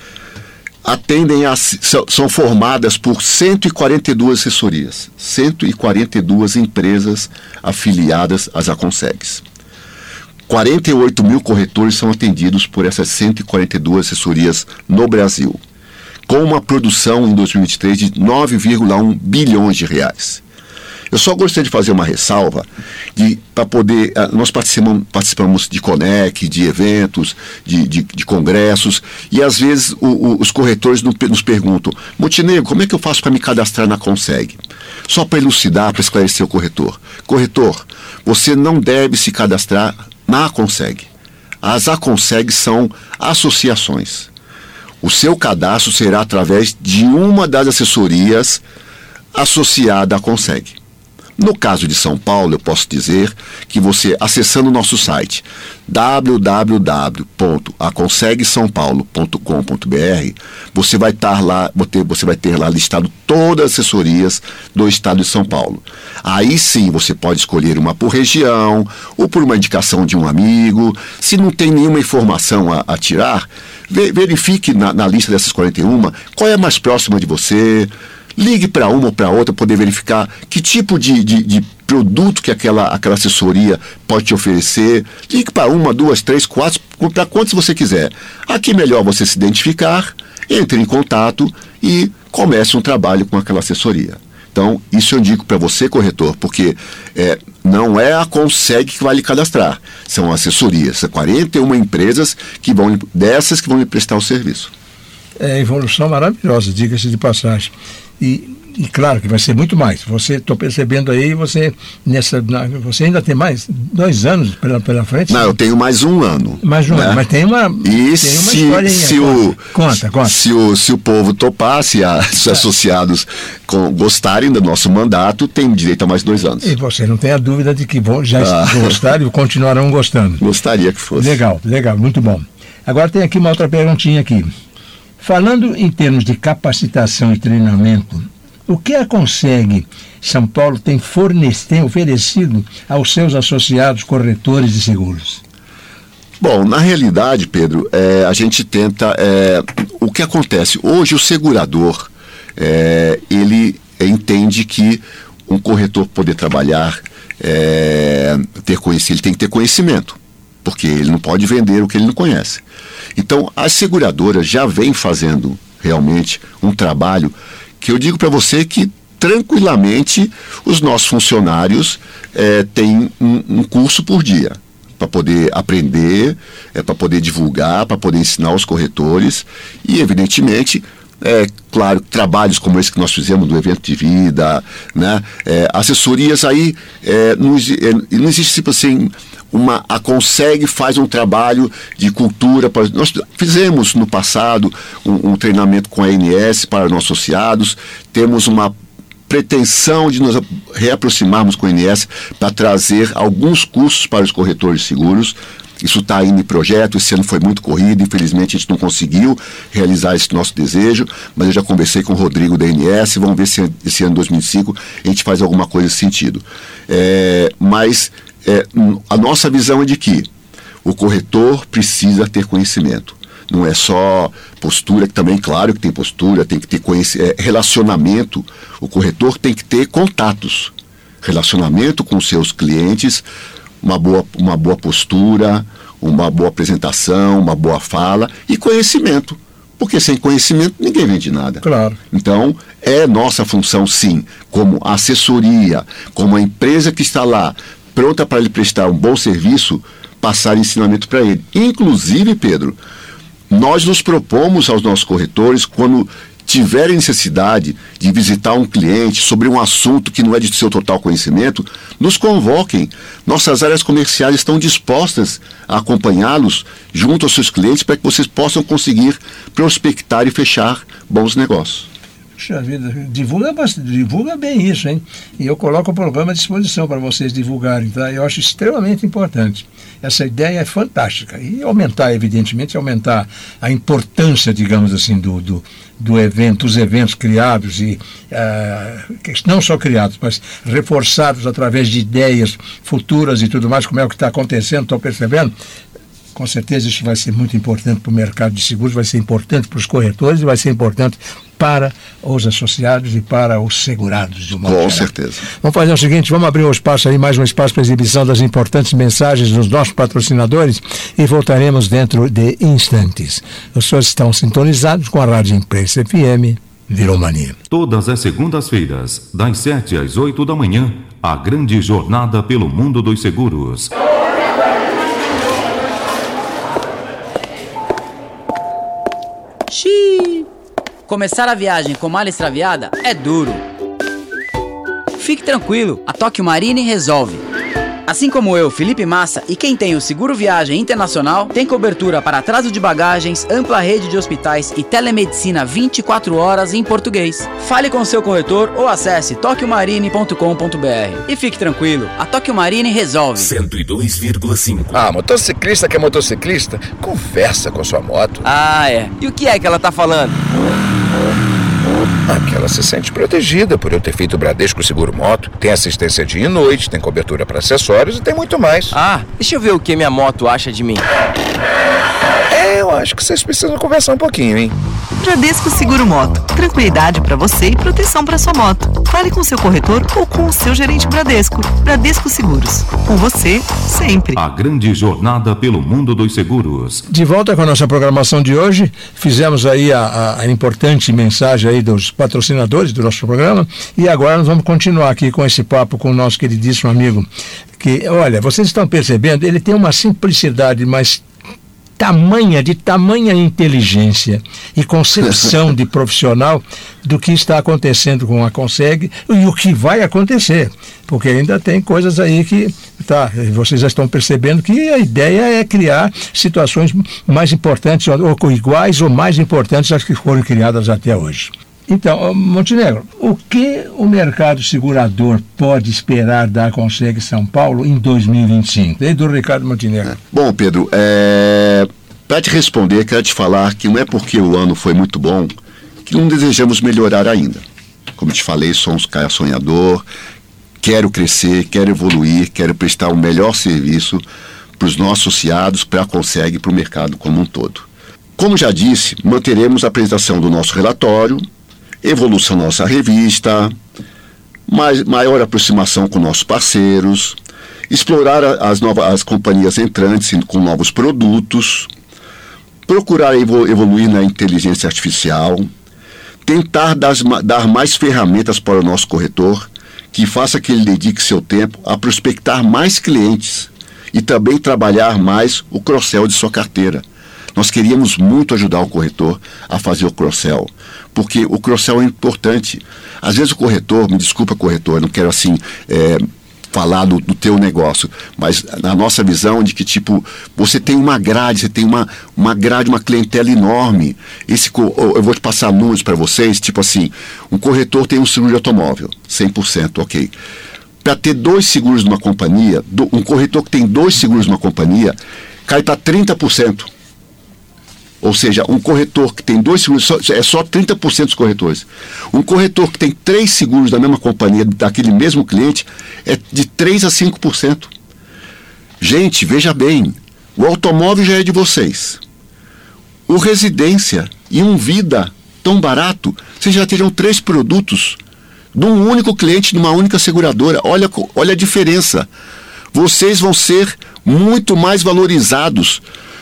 são formadas por 142 assessorias, 142 empresas afiliadas às Aconsegues. 48 mil corretores são atendidos por essas 142 assessorias no Brasil, com uma produção em 2023 de 9,1 bilhões de reais. Eu só gostaria de fazer uma ressalva para poder. Nós participamos de Conec, de eventos, de congressos, E às vezes os corretores nos perguntam: Montenegro, como é que eu faço para me cadastrar na Conseg? Só para elucidar, para esclarecer o corretor. Corretor, você não deve se cadastrar na Conseg. As Aconseg são associações. O seu cadastro será através de uma das assessorias associada à Conseg. No caso de São Paulo, eu posso dizer que você, acessando o nosso site www.aconsegsaopaulo.com.br, você vai ter lá listado todas as assessorias do estado de São Paulo. Aí sim, você pode escolher uma por região ou por uma indicação de um amigo. Se não tem nenhuma informação a tirar, verifique na lista dessas 41 qual é a mais próxima de você. Ligue para uma ou para outra para poder verificar que tipo de produto que aquela assessoria pode te oferecer. Ligue para 1, 2, 3, 4, para quantos você quiser. Aqui é melhor você se identificar, entre em contato e comece um trabalho com aquela assessoria. Então, isso eu indico para você, corretor, porque não é a Conseg que vai lhe cadastrar. São assessorias, são 41 empresas que vão lhe prestar o serviço. É evolução maravilhosa, diga-se de passagem. E claro que vai ser muito mais. Estou percebendo aí, você ainda tem mais 2 anos pela frente? Não, eu tenho mais 1 ano. Mais um ano, mas tem uma historinha. Conta. Se o povo topar, se os associados gostarem do nosso mandato, tem direito a mais 2 anos. E você não tem a dúvida de que gostaram e continuarão gostando. Gostaria que fosse. Legal, muito bom. Agora tem aqui uma outra perguntinha aqui. Falando em termos de capacitação e treinamento, o que a Conseg São Paulo tem oferecido aos seus associados corretores de seguros? Bom, na realidade, Pedro, a gente tenta... o que acontece? Hoje o segurador, ele entende que um corretor poder trabalhar, ele tem que ter conhecimento, porque ele não pode vender o que ele não conhece. Então, as seguradoras já vêm fazendo realmente um trabalho que eu digo para você que tranquilamente os nossos funcionários têm um curso por dia para poder aprender, para poder divulgar, para poder ensinar os corretores e, evidentemente, claro, trabalhos como esse que nós fizemos do evento de vida, né? Assessorias aí, não existe tipo assim... A Conseg faz um trabalho de cultura. Nós fizemos no passado um treinamento com a ANS para nossos associados. Temos uma pretensão de nos reaproximarmos com a ANS para trazer alguns cursos para os corretores de seguros. Isso está aí em projeto, esse ano foi muito corrido, infelizmente a gente não conseguiu realizar esse nosso desejo, mas eu já conversei com o Rodrigo da ANS, vamos ver se esse ano 2005 a gente faz alguma coisa nesse sentido. A nossa visão é de que o corretor precisa ter conhecimento. Não é só postura, que também, claro que tem postura, tem que ter relacionamento. O corretor tem que ter contatos, relacionamento com os seus clientes, uma boa postura, uma boa apresentação, uma boa fala e conhecimento. Porque sem conhecimento ninguém vende nada. Claro. Então, é nossa função, sim, como assessoria, como a empresa que está lá, pronta para lhe prestar um bom serviço, passar ensinamento para ele. Inclusive, Pedro, nós nos propomos aos nossos corretores, quando tiverem necessidade de visitar um cliente sobre um assunto que não é de seu total conhecimento, nos convoquem. Nossas áreas comerciais estão dispostas a acompanhá-los junto aos seus clientes para que vocês possam conseguir prospectar e fechar bons negócios. Puxa vida, divulga bem isso, hein? E eu coloco o programa à disposição para vocês divulgarem, tá? Eu acho extremamente importante. Essa ideia é fantástica. E evidentemente, aumentar a importância, digamos assim, do evento, os eventos criados e não só criados, mas reforçados através de ideias futuras e tudo mais, como é o que está acontecendo, estou percebendo. Com certeza isso vai ser muito importante para o mercado de seguros, vai ser importante para os corretores e vai ser importante para os associados e para os segurados. Com certeza. Vamos fazer o seguinte, vamos abrir um espaço aí, mais um espaço para exibição das importantes mensagens dos nossos patrocinadores e voltaremos dentro de instantes. Os senhores estão sintonizados com a Rádio Imprensa FM Virou Mania. Todas as segundas-feiras, das 7 às 8 da manhã, a grande jornada pelo mundo dos seguros. Xiii! Começar a viagem com mala extraviada é duro. Fique tranquilo, a Tóquio Marine resolve. Assim como eu, Felipe Massa, e quem tem o Seguro Viagem Internacional, tem cobertura para atraso de bagagens, ampla rede de hospitais e telemedicina 24 horas em português. Fale com seu corretor ou acesse tokyomarine.com.br. E fique tranquilo, a Tóquio Marine resolve. 102,5. Ah, motociclista que é motociclista, conversa com sua moto. Ah, é. E o que é que ela tá falando? Que ela se sente protegida por eu ter feito o Bradesco Seguro Moto. Tem assistência dia e noite, tem cobertura para acessórios e tem muito mais. Ah, deixa eu ver o que minha moto acha de mim. Eu acho que vocês precisam conversar um pouquinho, hein? Bradesco Seguro Moto. Tranquilidade para você e proteção para sua moto. Fale com seu corretor ou com o seu gerente Bradesco. Bradesco Seguros. Com você, sempre. A grande jornada pelo mundo dos seguros. De volta com a nossa programação de hoje, fizemos aí a importante mensagem aí dos patrocinadores do nosso programa e agora nós vamos continuar aqui com esse papo com o nosso queridíssimo amigo que, olha, vocês estão percebendo, ele tem uma simplicidade, mas tamanha inteligência e concepção de profissional do que está acontecendo com a Conseg e o que vai acontecer, porque ainda tem coisas aí que, vocês já estão percebendo que a ideia é criar situações mais importantes, ou iguais ou mais importantes às que foram criadas até hoje. Então, Montenegro, o que o mercado segurador pode esperar da Conseg São Paulo em 2025? Desde o Ricardo Montenegro. Bom, Pedro, para te responder, quero te falar que não é porque o ano foi muito bom que não desejamos melhorar ainda. Como te falei, sou um cara sonhador, quero crescer, quero evoluir, quero prestar o melhor serviço para os nossos associados, para a Conseg e para o mercado como um todo. Como já disse, manteremos a apresentação do nosso relatório, evolução da nossa revista, maior aproximação com nossos parceiros, explorar as companhias entrantes com novos produtos, procurar evoluir na inteligência artificial, tentar dar mais ferramentas para o nosso corretor, que faça que ele dedique seu tempo a prospectar mais clientes e também trabalhar mais o cross-sell de sua carteira. Nós queríamos muito ajudar o corretor a fazer o cross-sell, porque o cross-sell é importante. Às vezes o corretor, me desculpa corretor, não quero assim falar do teu negócio, mas na nossa visão de que você tem uma grade, você tem uma grade, uma clientela enorme. Eu vou te passar números para vocês, assim, um corretor tem um seguro de automóvel, 100%, ok. Para ter 2 seguros numa companhia, um corretor que tem 2 seguros numa companhia, cai para 30%. Ou seja, um corretor que tem 2 seguros, é só 30% dos corretores. Um corretor que tem 3 seguros da mesma companhia, daquele mesmo cliente, é de 3% a 5%. Gente, veja bem, o automóvel já é de vocês. O residência e um vida tão barato, vocês já teriam 3 produtos de um único cliente, de uma única seguradora. Olha a diferença. Vocês vão ser muito mais valorizados.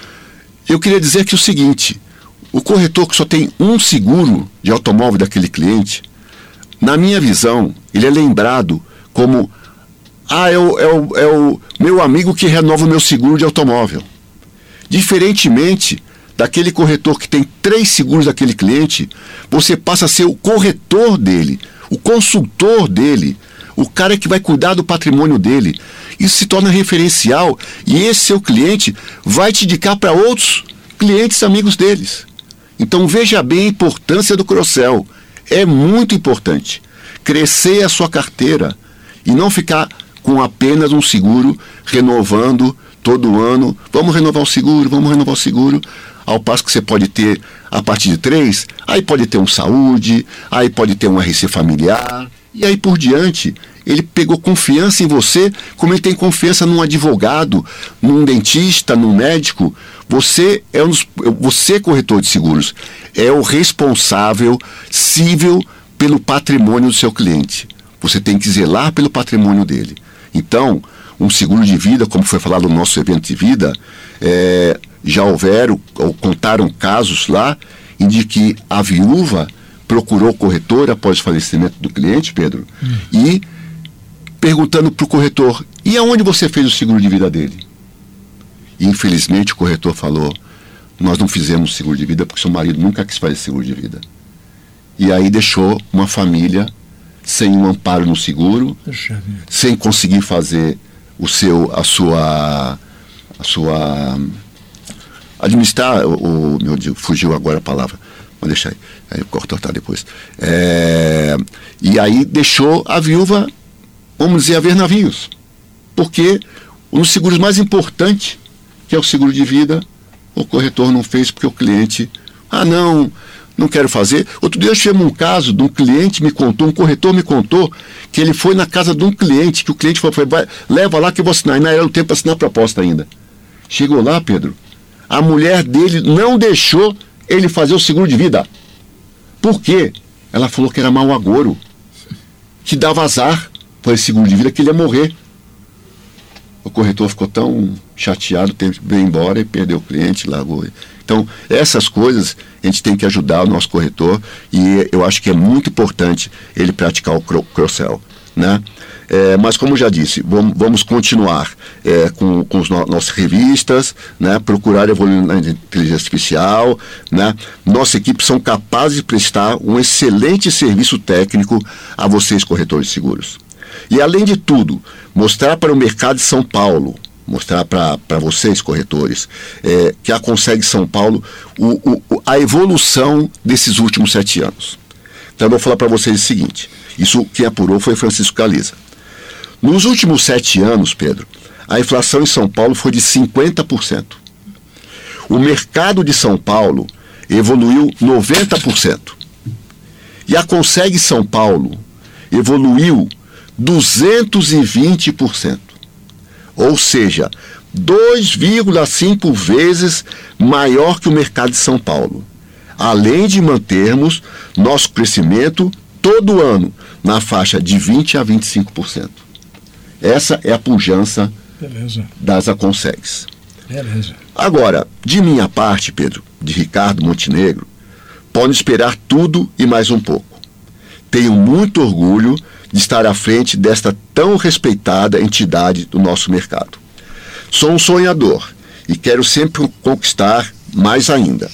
Eu queria dizer que o seguinte, o corretor que só tem um seguro de automóvel daquele cliente, na minha visão, ele é lembrado como é o meu amigo que renova o meu seguro de automóvel. Diferentemente daquele corretor que tem 3 seguros daquele cliente, você passa a ser o corretor dele, o consultor dele, o cara que vai cuidar do patrimônio dele. Isso se torna referencial e esse seu cliente vai te indicar para outros clientes amigos deles. Então veja bem a importância do cross-sell. É muito importante crescer a sua carteira e não ficar com apenas um seguro renovando todo ano. Vamos renovar o seguro, ao passo que você pode ter a partir de 3, aí pode ter um saúde, aí pode ter um RC familiar e aí por diante. Ele pegou confiança em você, como ele tem confiança num advogado, num dentista, num médico. Você corretor de seguros, é o responsável cível pelo patrimônio do seu cliente. Você tem que zelar pelo patrimônio dele. Então, um seguro de vida, como foi falado no nosso evento de vida, já houveram, ou contaram casos lá, em que a viúva procurou o corretor após o falecimento do cliente, Pedro, e perguntando para o corretor, e aonde você fez o seguro de vida dele? E infelizmente o corretor falou, nós não fizemos seguro de vida porque seu marido nunca quis fazer seguro de vida. E aí deixou uma família sem um amparo no seguro, sem conseguir fazer administrar meu Deus, fugiu agora a palavra, mas deixa aí eu cortar depois. E aí deixou a viúva, vamos dizer, a ver navios, porque um dos seguros mais importantes, que é o seguro de vida, o corretor não fez porque o cliente, não quero fazer. Outro dia eu tivemos um caso de um cliente um corretor me contou que ele foi na casa de um cliente, que o cliente falou, leva lá que eu vou assinar, e não era o tempo para assinar a proposta ainda. Chegou lá, Pedro, a mulher dele não deixou ele fazer o seguro de vida. Por quê? Ela falou que era mau agouro, que dava azar para esse seguro de vida, que ele ia morrer. O corretor ficou tão chateado, veio embora e perdeu o cliente, largou. Então, essas coisas a gente tem que ajudar o nosso corretor, e eu acho que é muito importante ele praticar o cross-sell, né? Mas, como eu já disse, vamos continuar com as nossas revistas, né? Procurar evoluir na inteligência artificial, né? Nossa equipe são capazes de prestar um excelente serviço técnico a vocês, corretores de seguros. E, além de tudo, mostrar para o mercado de São Paulo, mostrar para vocês, corretores, que a Consegue São Paulo, a evolução desses últimos 7 anos. Então, eu vou falar para vocês o seguinte, isso quem apurou foi Francisco Caliza. Nos últimos 7 anos, Pedro, a inflação em São Paulo foi de 50%. O mercado de São Paulo evoluiu 90%. E a Consegue São Paulo evoluiu 220%. Ou seja, 2,5 vezes maior que o mercado de São Paulo. Além de mantermos nosso crescimento todo ano na faixa de 20% a 25%. Essa é a pujança das Aconsegues. Agora, de minha parte, Pedro, de Ricardo Montenegro, pode esperar tudo e mais um pouco. Tenho muito orgulho de estar à frente desta tão respeitada entidade do nosso mercado. Sou um sonhador e quero sempre conquistar mais ainda.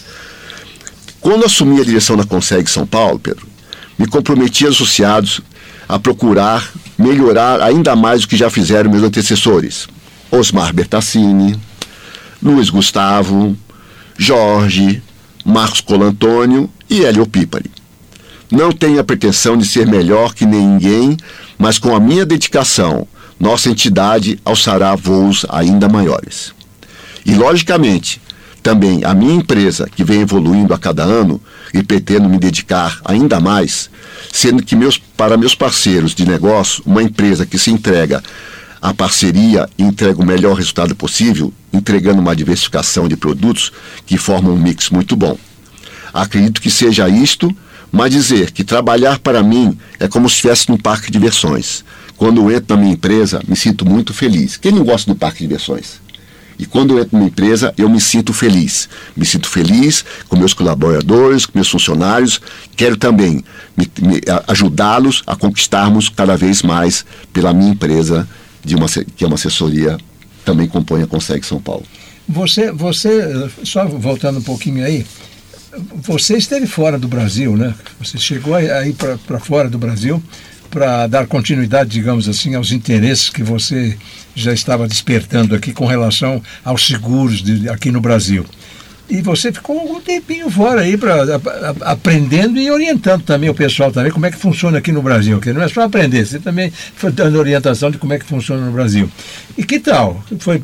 Quando assumi a direção da Consegue São Paulo, Pedro, me comprometi aos associados a procurar melhorar ainda mais o que já fizeram meus antecessores. Osmar Bertassini, Luiz Gustavo, Jorge, Marcos Colantônio e Hélio Pipari. Não tenho a pretensão de ser melhor que ninguém, mas com a minha dedicação, nossa entidade alçará voos ainda maiores. E, logicamente, também a minha empresa, que vem evoluindo a cada ano e pretendo me dedicar ainda mais, sendo que para meus parceiros de negócio, uma empresa que se entrega à parceria e entrega o melhor resultado possível, entregando uma diversificação de produtos que formam um mix muito bom. Acredito que seja isto, mas dizer que trabalhar para mim é como se estivesse num parque de diversões. Quando eu entro na minha empresa, me sinto muito feliz. Quem não gosta do parque de diversões? E quando eu entro na minha empresa, eu me sinto feliz. Me sinto feliz com meus colaboradores, com meus funcionários. Quero também ajudá-los a conquistarmos cada vez mais pela minha empresa, que é uma assessoria, também compõe a Consegue São Paulo. Você, só voltando um pouquinho aí, você esteve fora do Brasil, né? Você chegou aí para fora do Brasil para dar continuidade, digamos assim, aos interesses que você já estava despertando aqui com relação aos seguros aqui no Brasil. E você ficou algum tempinho fora aí, aprendendo e orientando também o pessoal também como é que funciona aqui no Brasil. Porque não é só aprender, você também foi dando orientação de como é que funciona no Brasil. E que tal?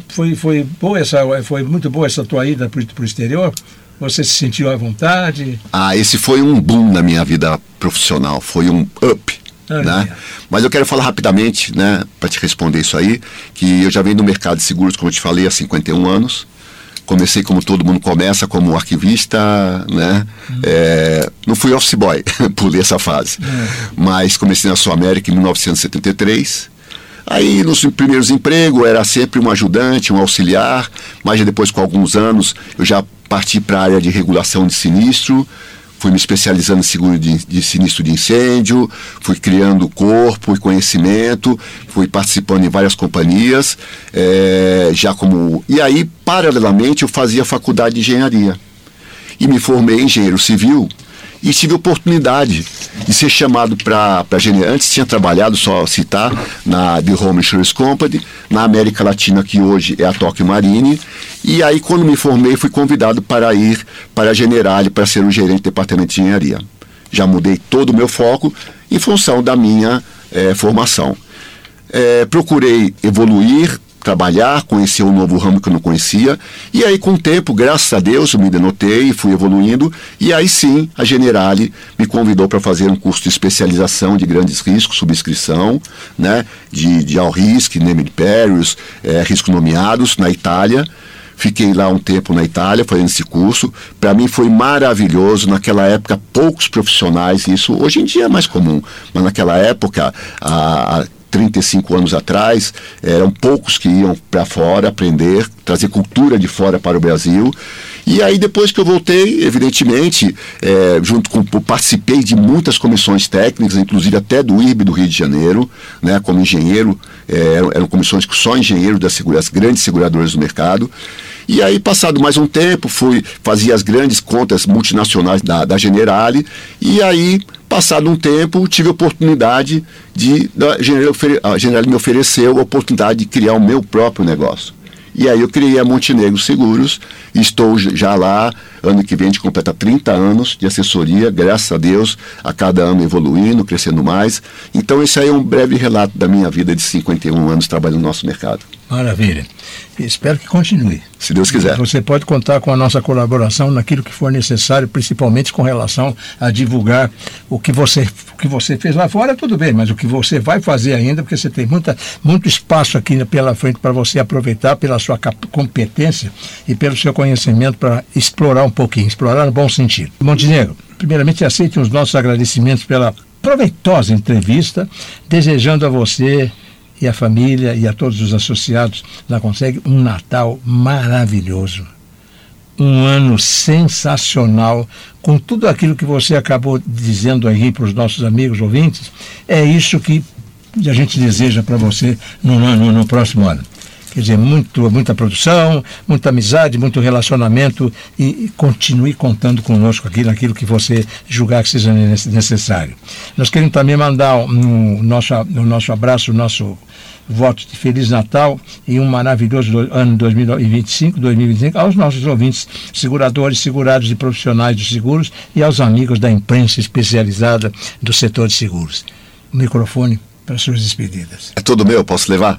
Foi muito boa essa tua ida para o exterior? Você se sentiu à vontade? Esse foi um boom na minha vida profissional, foi um up. Né? Mas eu quero falar rapidamente, né, para te responder isso aí, que eu já venho do mercado de seguros, como eu te falei, há 51 anos. Comecei como todo mundo começa, como arquivista, né? Não fui office boy, pulei essa fase. Mas comecei na Sul América em 1973. Aí, nos primeiros empregos, era sempre um ajudante, um auxiliar, mas já depois, com alguns anos, eu já parti para a área de regulação de sinistro. fui me especializando em seguro de sinistro de incêndio, fui criando corpo e conhecimento, fui participando em várias companhias, e aí, paralelamente, eu fazia faculdade de engenharia. E me formei em engenheiro civil e tive a oportunidade de ser chamado para antes tinha trabalhado, só citar, na The Home Insurance Company, na América Latina, que hoje é a Tokio Marine, e aí quando me formei fui convidado para ir para a Generali para ser o gerente do departamento de engenharia. Já mudei todo o meu foco em função da minha formação. Procurei evoluir, trabalhar, conhecer um novo ramo que eu não conhecia, e aí com o tempo, graças a Deus, eu me denotei, fui evoluindo, e aí sim, a Generali me convidou para fazer um curso de especialização de grandes riscos, subscrição, né, de all risk, named perils, riscos nomeados, na Itália. Fiquei lá um tempo na Itália fazendo esse curso. Para mim foi maravilhoso. Naquela época, poucos profissionais, isso hoje em dia é mais comum, mas naquela época, há 35 anos atrás, eram poucos que iam para fora aprender, trazer cultura de fora para o Brasil. E aí, depois que eu voltei, evidentemente, participei de muitas comissões técnicas, inclusive até do IRB do Rio de Janeiro, né, como engenheiro. Eram comissões que só engenheiros das grandes seguradoras do mercado. E aí, passado mais um tempo, fazia as grandes contas multinacionais da Generali, e aí, passado um tempo, tive a oportunidade a Generali me ofereceu a oportunidade de criar o meu próprio negócio. E aí eu criei a Montenegro Seguros, e estou já lá, ano que vem a gente completa 30 anos de assessoria, graças a Deus, a cada ano evoluindo, crescendo mais. Então esse aí é um breve relato da minha vida de 51 anos trabalhando no nosso mercado. Maravilha. Espero que continue. Se Deus quiser. Você pode contar com a nossa colaboração naquilo que for necessário, principalmente com relação a divulgar o que você fez lá fora, tudo bem, mas o que você vai fazer ainda, porque você tem muito espaço aqui pela frente para você aproveitar pela sua competência e pelo seu conhecimento para explorar um pouquinho, explorar no bom sentido. Montenegro, primeiramente aceite os nossos agradecimentos pela proveitosa entrevista, desejando a você e a família e a todos os associados da Conseg um Natal maravilhoso, um ano sensacional, com tudo aquilo que você acabou dizendo aí para os nossos amigos ouvintes. É isso que a gente deseja para você no próximo ano. Quer dizer, muita produção, muita amizade, muito relacionamento, e continue contando conosco aqui naquilo que você julgar que seja necessário. Nós queremos também mandar o nosso abraço, o nosso voto de Feliz Natal e um maravilhoso ano 2025 aos nossos ouvintes, seguradores, segurados e profissionais de seguros, e aos amigos da imprensa especializada do setor de seguros. O microfone para suas despedidas. É todo meu, posso levar?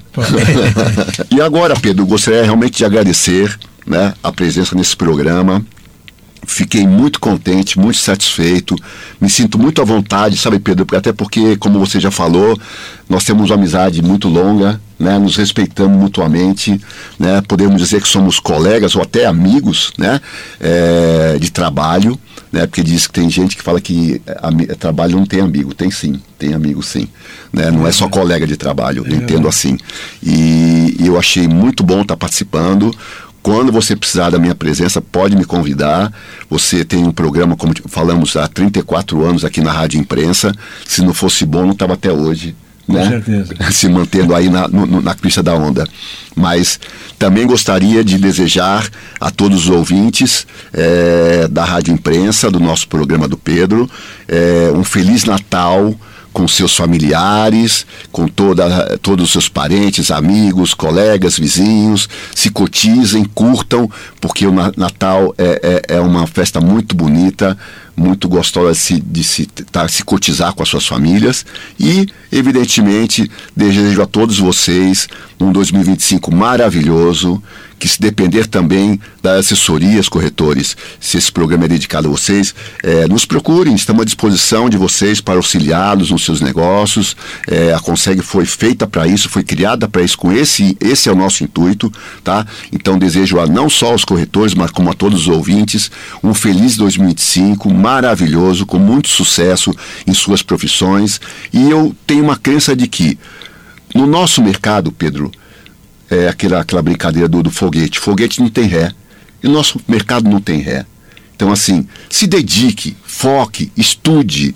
E agora, Pedro, gostaria realmente de agradecer, né, a presença nesse programa. Fiquei muito contente, muito satisfeito, me sinto muito à vontade, sabe, Pedro? Até porque, como você já falou, nós temos uma amizade muito longa, né? Nos respeitamos mutuamente, né? Podemos dizer que somos colegas ou até amigos, né? De trabalho, né? Porque diz que tem gente que fala que trabalho não tem amigo. Tem sim, tem amigo sim, né? Não é só colega de trabalho, eu entendo assim. E eu achei muito bom estar participando. Quando você precisar da minha presença, pode me convidar. Você tem um programa, como falamos, há 34 anos aqui na Rádio Imprensa. Se não fosse bom, não estava até hoje, né? Com certeza. Se mantendo aí na crista da onda. Mas também gostaria de desejar a todos os ouvintes da Rádio Imprensa, do nosso programa do Pedro, um Feliz Natal com seus familiares, com todos os seus parentes, amigos, colegas, vizinhos. Se cotizem, curtam, porque o Natal é uma festa muito bonita, muito gostosa de se cotizar com as suas famílias. E, evidentemente, desejo a todos vocês um 2025 maravilhoso, que, se depender também das assessorias, corretores, se esse programa é dedicado a vocês, nos procurem, estamos à disposição de vocês para auxiliá-los nos seus negócios. A Conseg foi feita para isso, foi criada para isso, esse é o nosso intuito, tá? Então desejo não só aos corretores, mas como a todos os ouvintes, um feliz 2025, maravilhoso, com muito sucesso em suas profissões. E eu tenho uma crença de que no nosso mercado, Pedro, aquela brincadeira do foguete. Foguete não tem ré. E o nosso mercado não tem ré. Então, assim, se dedique, foque, estude,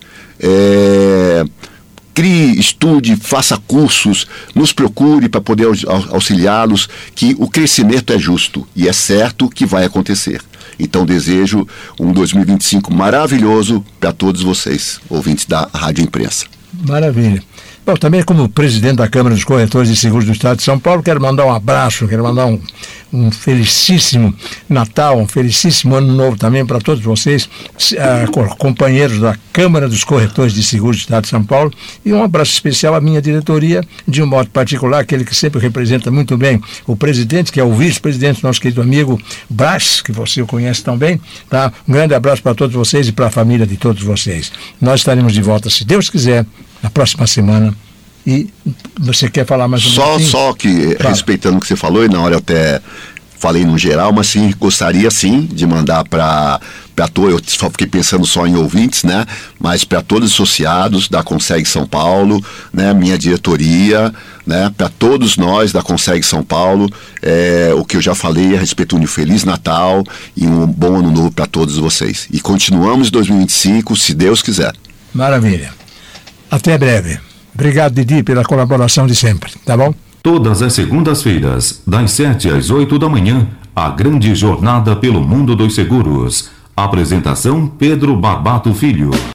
crie, estude, faça cursos, nos procure para poder auxiliá-los, que o crescimento é justo e é certo que vai acontecer. Então, desejo um 2025 maravilhoso para todos vocês, ouvintes da Rádio Imprensa. Maravilha. Bom, também como presidente da Câmara dos Corretores de Seguros do Estado de São Paulo, quero mandar um abraço, quero mandar um felicíssimo Natal, um felicíssimo Ano Novo também para todos vocês, companheiros da Câmara dos Corretores de Seguros do Estado de São Paulo, e um abraço especial à minha diretoria, de um modo particular, aquele que sempre representa muito bem o presidente, que é o vice-presidente, nosso querido amigo Brás, que você o conhece tão bem, tá? Um grande abraço para todos vocês e para a família de todos vocês. Nós estaremos de volta, se Deus quiser, na próxima semana. E você quer falar mais um pouquinho? Só que, claro, respeitando o que você falou, e na hora eu até falei no geral, mas sim, gostaria sim de mandar para todos, eu só fiquei pensando só em ouvintes, né? Mas para todos os associados da Consegue São Paulo, né? Minha diretoria, né? Para todos nós da Consegue São Paulo, o que eu já falei a respeito de um Feliz Natal e um bom Ano Novo para todos vocês. E continuamos em 2025, se Deus quiser. Maravilha. Até breve. Obrigado, Didi, pela colaboração de sempre, tá bom? Todas as segundas-feiras, das 7 às 8 da manhã, a grande jornada pelo mundo dos seguros. Apresentação Pedro Barbato Filho.